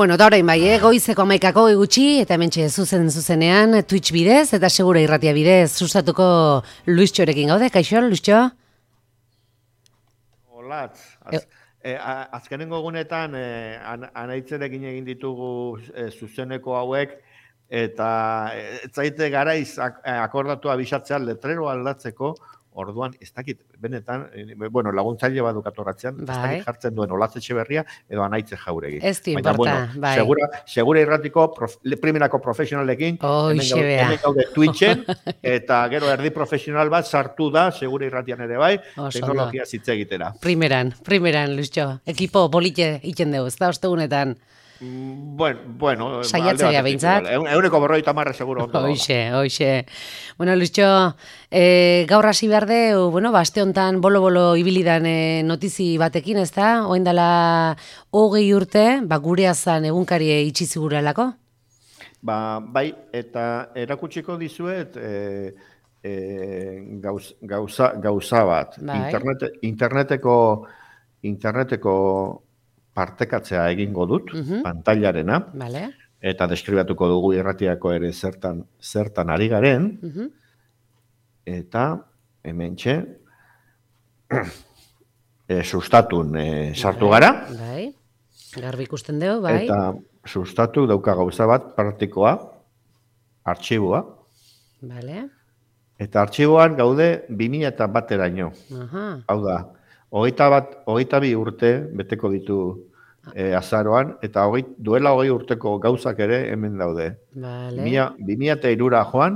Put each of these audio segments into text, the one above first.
Bueno, eta orain bai, goizeko 11:00 gutxi, eta hementxe zuzenean, Twitch bidez, eta Segura Irratia bidez, sustatuko Luistxorekin gaude, kaixo, Luistxo? Olatz, azkenengo egunetan anaitzerekin egin ditugu zuzeneko hauek, eta ez zaite garaiz akordatu abisatzea letrero aldatzeko, orduan, ez dakit, benetan, bueno, laguntzaile bat dukatorratzean, ez dakit jartzen duen Olatz Etxeberria edo Anaitze Jauregi. Ez du inporta, bai. Segura Irratiko primerako profesionalekin, hemen gaude Twitchen, eta gero erdi profesional bat sartu da, Segura Irratian ere bai, teknologia zitze egitera. Primeran, Luistxo, ekipo polite iten dugu, ez da, ostegunetan. Bueno, saiatzea behintzat. 150 seguro ondo. Hoxe. Bueno, Luistxo, gaur hasi behar de, bueno, aste hontan bolo-bolo ibilidan notizi batekin, ez da? Oen dela 20 urte, gure azan egunkari itxi ziguralako? Bai, eta erakutsiko dizuet gauza bat. Interneteko partekatzea egingo dut, pantailarena, eta deskribatuko dugu irratiako ere zertan ari garen, eta hementxe sustatun sartu gara. Bai, garbi ikusten dugu, bai. Eta sustatu dauka gauza bat praktikoa, artxiboa. Eta artxiboan gaude 2001-eraino. Hau da, 22 urte beteko ditu azaroan, eta duela 20 urteko gauzak ere hemen daude. 2003-ra joan,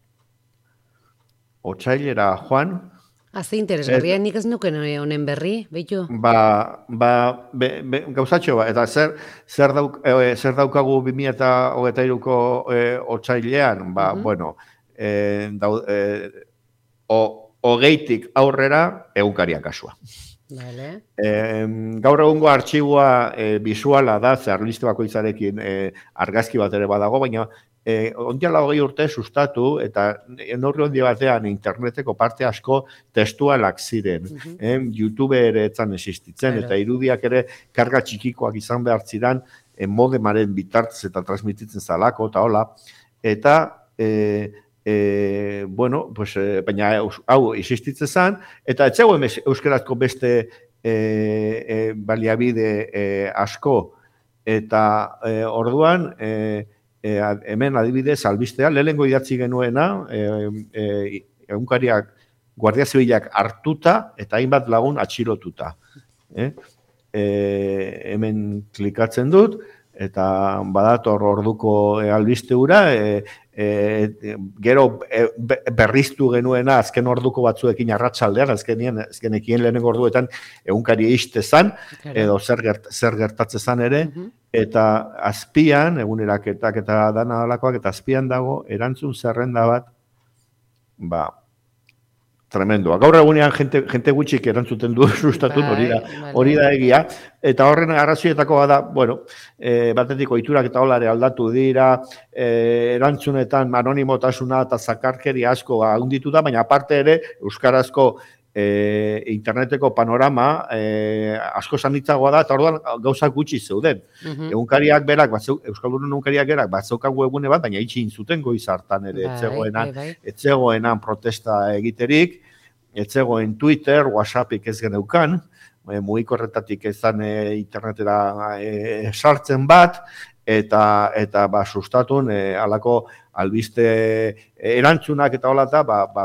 otsailera joan. Haze interesgarria, nik ez nuken honen berri, behitu? Gauzatxo bat, eta zer daukagu 2023-ko otsailean, bueno, hogeitik aurrera egunkarian kasua. Gaur egungo artxiboa bisuala da, zer liste bakoitzarekin argazki bat ere badago, baina ondiala 20 urte sustatu, eta neurri hondi batean interneteko parte asko testualak ziren. YouTube ere etzan existitzen, eta irudiak ere karga txikikoak izan behar ziren modemaren bitartez eta transmititzen zalako, eta hola. Eta bueno, pues, baina hau existitzen zen, eta etxegoen euskarazko beste baliabide asko, eta orduan, hemen adibidez albistea, lehenengo idatzi genuena, egunkariak Guardia Zibilak hartuta, eta hainbat lagun atxilotuta. Hemen klikatzen dut, eta badator orduko albiste hura, gero berriztu genuena azken orduko batzuekin arratsaldean, azkenekien lehenengo orduetan egunkari iste zan, edo zer gertatze zan ere, eta azpian, eguneraketak eta dana alakoak, eta azpian dago erantzun zerrenda bat, tremendua. Gaur egunean jente gutxik erantzuten du sustatun, hori da egia. Eta horren arrazoietako da, bueno, batetik ohiturak eta holare aldatu dira, erantzunetan anonimotasuna eta zakarkeria asko handitu da, baina aparte ere, euskarazko interneteko panorama asko sanitzagoa da, eta orduan gauzak gutxi zeuden. Egunkariak berak, Euskaldun egunkariak berak, batzeukan webgune bat, baina itxin zuten goiz hartan ere, etzegoenan protesta egiterik, etzegoen Twitter, WhatsAppik ez geneukan, mugikorretatik ezan internetera sartzen bat, eta sustatun alako albiste erantzunak eta hola da,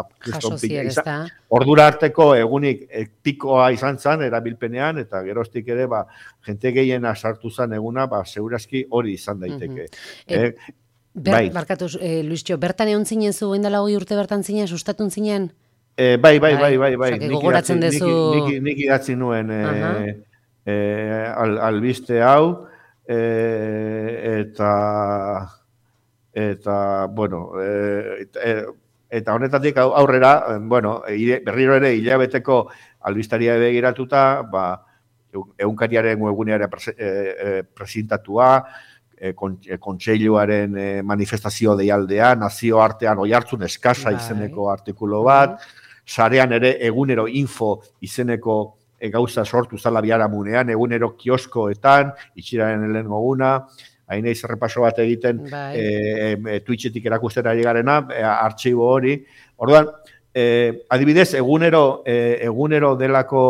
ordura arteko egunik pikoa izan zen erabilpenean, eta geroztik ere jente gehiena sartu zen eguna, segurazki hori izan daiteke. Barkatu, Luistxo, bertan egon zinen zu, indela 20 urte bertan zinen, sustatun zinen? Bai. Gogoratzen dezu... Nik idatzi nuen albiste hau, eta bueno, eta honetatik aurrera, bueno, berriro ere hilabeteko albistaria begiratuta, egunkariaren webgunearen presentatua, kontseiluaren manifestazio deialdea, nazioartean oihartzun eskasa izeneko artikulu bat, sarean ere egunero info izeneko gauza sortu zala biharamunean, egunero kioskoetan, itxiraren lehenengo guna, hain eiz errepaso bat egiten Twitchetik erakusten ari garena, artxibo hori. Orduan, adibidez, egunero delako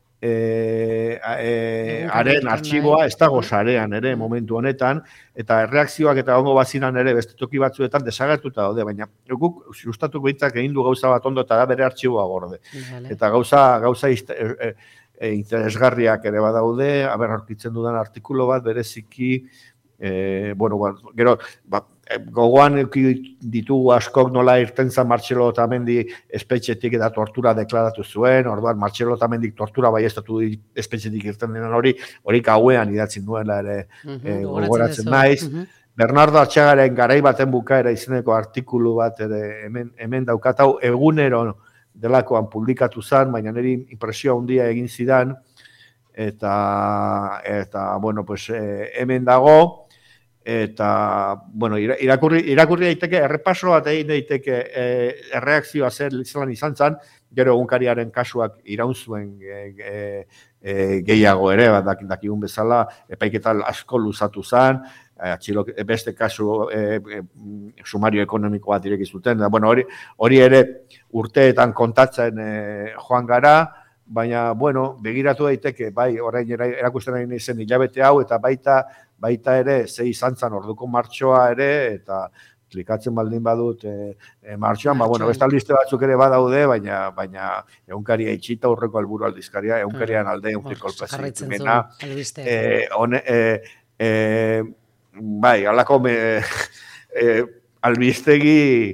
haren artxiboa ez dago sarean ere momentu honetan, eta erreakzioak eta ongo bazinan ere beste toki batzuetan desagertuta daude, baina guk sustatuko hitzak egin du gauza bat ondo eta da bere artxiboa gorde. Eta gauza interesgarriak ere badaude, aurkitzen dudan artikulu bat bereziki, gero, gogoan ditugu askok nola irten zan Martxelo Otamendi espetxetik eta tortura deklaratu zuen, orduan Martxelo Otamendik tortura baiestatu espetxetik irten denan hori gauean idatzin duela ere gogoratzen naiz. Bernardo Atxagaren garai baten bukaera izeneko artikulu bat ere hemen daukatau egunero delakoan publikatu zen, baina niri impresio handia egin zidan, eta hemen dago, eta, irakurri daiteke, errepaso bat egin daiteke erreakzioa zer zelan izan zen, gero egunkariaren kasuak iraun zuen gehiago ere, dakigun bezala, epaiketa asko luzatu zen, beste kasu sumario ekonomiko bat ireki zuten, hori ere urteetan kontatzen joan gara, baina, begiratu daiteke, bai, orain erakusten nahi zen hilabete hau, eta baita ere, ze izan zan orduko martxoa ere, eta klikatzen baldin badut martxoan, beste albiste batzuk ere badaude, baina egunkaria itxita urreko alburu aldizkaria, egunkarian alde kolpezimena. Bai, alako albistegi,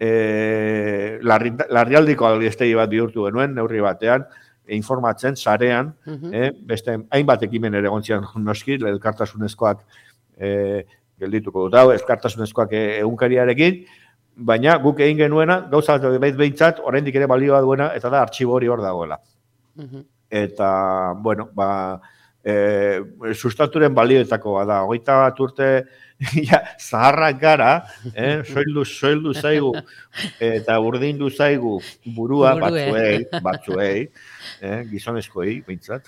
larrialdiko albistegi bat bihurtu genuen, neurri batean, informatzen, sarean, beste hainbat ekimen ere gontzian noski, elkartasunezkoak geldituko dut hau, elkartasunezkoak egunkariarekin, baina guk egin genuena, gauza bat behintzat, oraindik ere balioa duena, eta da artxibo hori hor dagoela. Eta, sustaturen balioetakoa da, 21 urte zaharrak gara, soildu zaigu, eta urdindu zaigu burua batzuei, gizonezkoei, behintzat.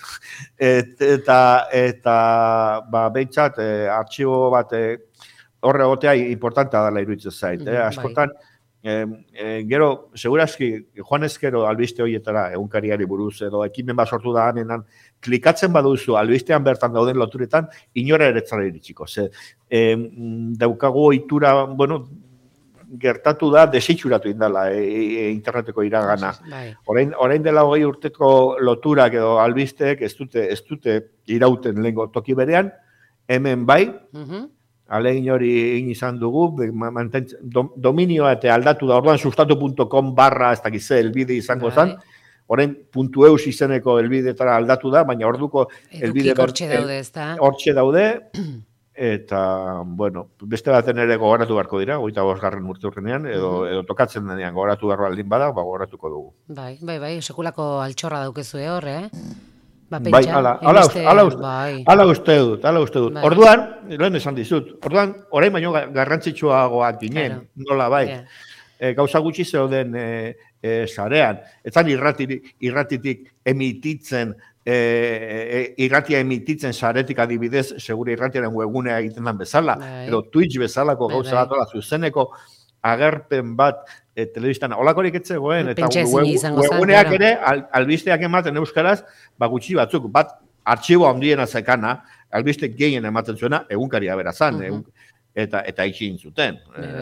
Eta behintzat, artxibo bat horre egotea importantea dela iruditzen zait. Askotan, gero, segurazki, joan ezkero albiste horietara, egunkariari buruz, edo ekimen bat sortu da hanenan, klikatzen baduzu, albistean bertan dauden loturetan, inora eretzara iritsiko. Daukago ohitura, gertatu da, desitxuratu indala interneteko iragana. Orain dela 20 urteko loturak edo albisteek ez dute irauten lehengo toki berean, hemen bai, alegin hori egin izan dugu, dominioa eta aldatu da, orduan sustatu.com/ ez dakize elbide izango zen, orain .eus izeneko elbidetara aldatu da, baina orduko elbide hortxe daude, eta, beste baten ere gogoratu beharko dira, 25. urte urrenean, edo tokatzen denean gogoratu beharko aldin bada, gogoratuko dugu. Bai, sekulako altxorra daukezu horre, Bai, ala uste dut. Orduan, lehen esan dizut, orain baino garrantzitsuagoak ginen, nola bai, gauza gutxi zeuden sarean, etzan irratitik emititzen, irratia emititzen saretik adibidez, segure irratiaren webgunea egiten den bezala, edo Twitch bezalako gauza bat, zuzeneko agerpen bat telebistan olakorik etzegoen, eta webguneak ere albisteak ematen euskaraz, gutxi batzuk, bat artxibo handiena zekana, albiste gehien ematen zuena, egunkaria berazan, eta itxin zuten.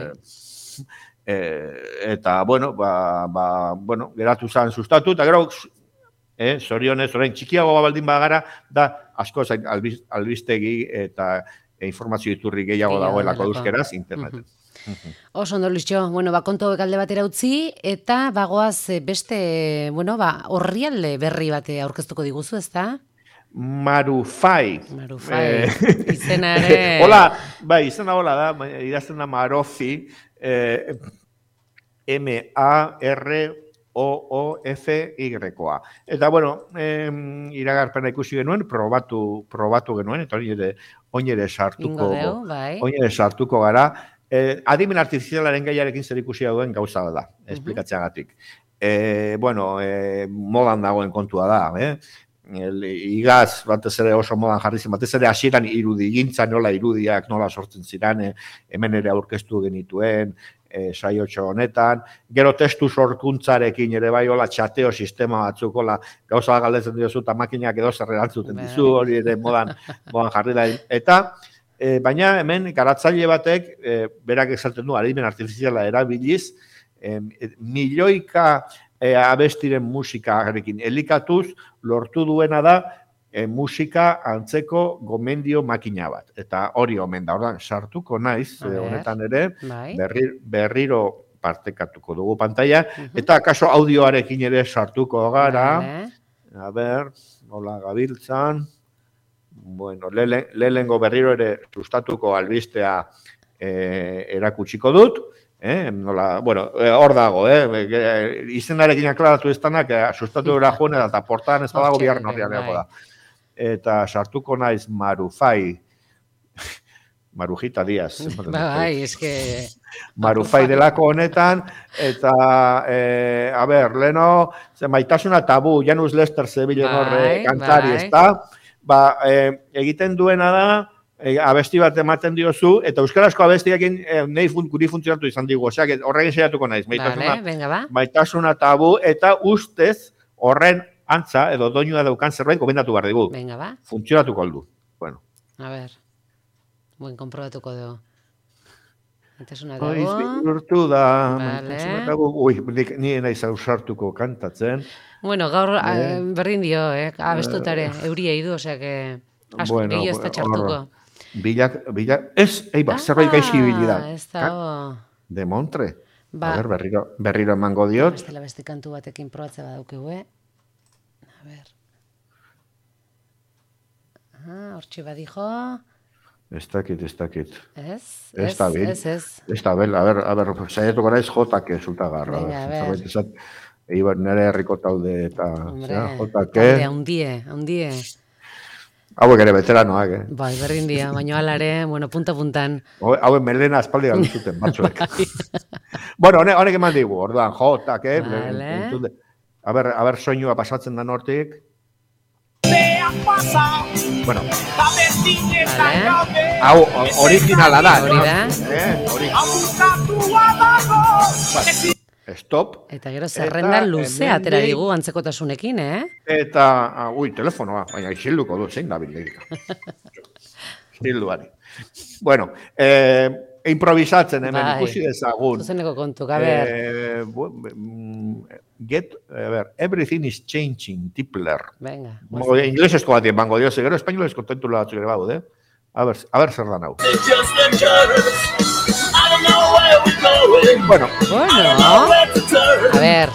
Eta, geratu zen sustatu, eta gero, zorionez, orain txikiago baldin bagara, da asko zain albistegi eta informazio iturri gehiago dagoelako euskeraz interneten. Oso ondo, Luisio, kontu hauek alde batera utzi, eta bagoaz beste, orrialde berri bate aurkeztuko diguzu, ez da? Marufai. Izena ere... Hola, izena hola da, idazten da Marofi, M-A-R-O-O-F-Y-koa. Eta, iragarpena ikusi genuen, probatu genuen, eta oin ere sartuko gara. Adimen artifizialaren gaiarekin zer ikusia duen gauza da, esplikatzeagatik. Modan dagoen kontua da, igaz batez ere oso modan jarri zen, batez ere hasieran irudigintza, nola irudiak, nola sortzen ziren, hemen ere aurkeztu genituen, saiotxo honetan, gero testu sorkuntzarekin ere bai, hola txateo sistema batzuk, hola gauza galdetzen diozu, eta makinak edo zer erantzuten dizu, hori ere modan jarri da, eta baina hemen garatzaile batek, berak esaten du, adimen artifiziala erabiliz, milioika abestiren musikarekin elikatuz, lortu duena da musika antzeko gomendio makina bat. Eta hori omen da, ordan sartuko naiz, honetan ere, berriro partekatuko dugu pantalla, eta akaso audioarekin ere sartuko gara, a ber, nola gabiltzan, bueno, lehengo berriro ere sustatuko albistea erakutsiko dut, nola, bueno, hor dago, izenarekin aklaratu ez danak, sustatu gara joan eta portaan ez badago biharren horrian dago da. Eta sartuko naiz Marufai, Marujita Díaz. Bai, eske... Marufai delako honetan, eta, a ber, leno, Maitasuna Tabu, Janus Lester zebilen horre kantari, ez da? Ba, egiten duena da, abesti bat ematen diozu, eta euskarazko abestiakin guri funtzionatu izan digu, oseak horregin saiatuko naiz, Maitasuna Tabu, eta ustez horren antza, edo doinua daukan zerbait gomendatu behar digu. Venga, ba. Funtzionatuko aldu. Bueno. A ver, buen comprobatuko dugu. Maitasuna Tabu. Oi, urtu da, Maitasuna Tabu, ni nahi zausartuko kantatzen. Bueno, gaur berdin dio, abestutare, euria idu, osea que asko gehiago ez da txartuko. Bilak, eiba, zerbait gaizki bilida. Ez da, De Montre. A ver, berriro emango diot. Bestela beste kantu batekin probatze badaukigu, A ver. Hortxe badijo. Ez dakit. Ez? Ez da bil. Ez da bil, a ber, saietuko naiz jotak zultagarra. Venga, a ver. Eibar nire herriko talde eta jotak. Talde, haundie. Hauek ere veteranoak, Bai, berdin dia, baina alare, bueno, punta-puntan. Hauek melena aspaldi galdu zuten, batzuek. Bueno, honek eman digu, orduan, jotak, A ber, soinua pasatzen da nortik. Bueno. Hau, originala da. Hori da. Stop. Eta gero zerrenda luze atera digu antzekotasunekin, Eta, telefonoa, baina isilduko du, zein da bildeika. Isilduari. Bueno, improvisatzen hemen ikusi dezagun. Zuzeneko kontuk, a ber. Everything is changing, Tipler. Venga. Inglesezko bat bango dio, gero espainolezko tentula batzuk ere baude. A ber zer da nau. Bueno. A ver.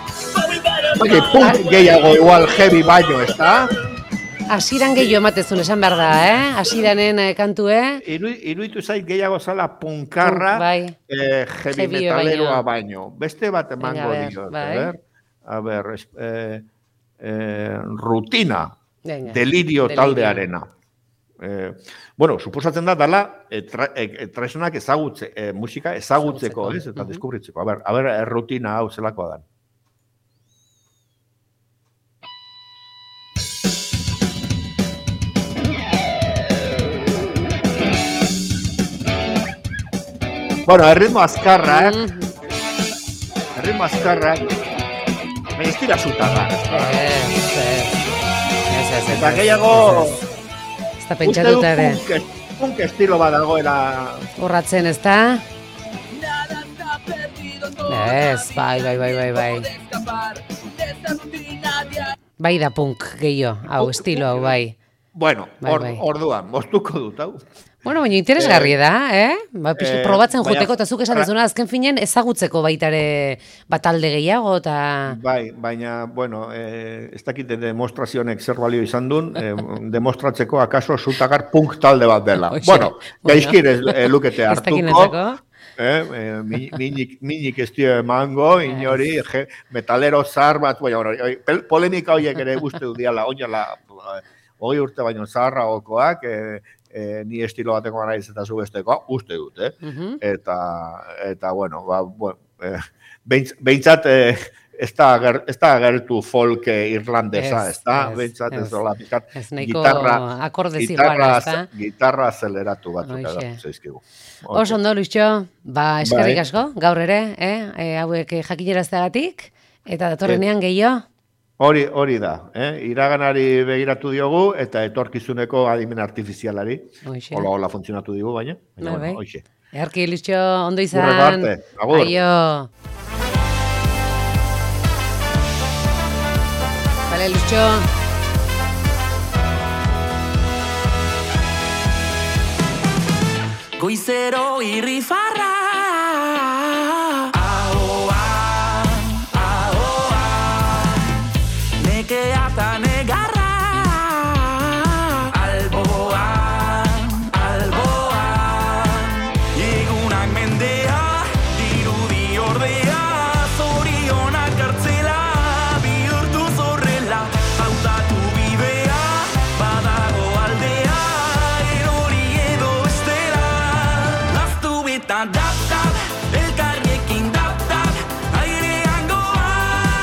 Punk gehiago igual heavy baino, ez da? Asiran gehiago ematezun esan behar da, Asiranen kantue. Iruditu zait gehiago zala punkarra heavy metaleroa baino. Beste bat emango dio. A ber, rutina, delirio taldearena. Bueno, suposatzen da dala tresnak musika ezagutzeko, eta deskubritzeko. A ber, rutina hau zelakoa da. Bueno, erritmo azkarra, Erritmo azkarra. Me estira zutaga. Eta gehiago... Eta pentsatuta ere. Punk estilo bat dagoela. Horratzen, ez da? Ez, bai. Bai da punk gehiago, hau, estilo hau, bai. Bueno, orduan, moztuko dut, hau. Bueno, baina interesgarri da, probatzen joteko, eta zuk esan dezuna, azken finen ezagutzeko baitare batalde gehiago, eta... Bai, baina, bueno, ez dakite demostrazionek zer balio izan duen, demostratzeko akaso zutagar punk talde bat dela. Bueno, gaizkir lukete hartuko, minik ez dio emango, inori, metalero zar bat, polemika horiek ere guzti du diala, oinala, 20 urte baino zaharra okoak, ni estilo bateko naiz eta zu besteko, uste dut, Eta bueno, behintzat ez da agertu folk irlandesa, ez da, bentsat ez dola pizkat, ez nahiko akorde ziguana, ez da? Gitarra aceleratu batzuk edatu zeizkigu. Oso ondo, Luisio, eskerrik asko, gaur ere, hauek jakinerazteagatik, eta datorrenean gehiago? Hori da, iraganari begiratu diogu, eta etorkizuneko adimen artifizialari, hola funtzionatu digu, baina hoxe. Eharki, Luisio, ondo izan. Agur. Aio. Vale, Luisio. Goizero irrifarra nekea eta negarra egunak mendea dirudi ordea zorionak hartzela bihurtu zorrela hautatu bidea badago aldea erori edo estera laztu eta dap-dap elkarriekin dap-dap airean goa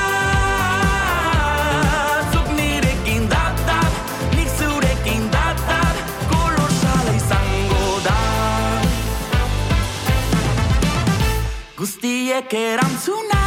zuk nirekin dap-dap nik zurekin dap-dap kolorsala izango da guztiek erantzuna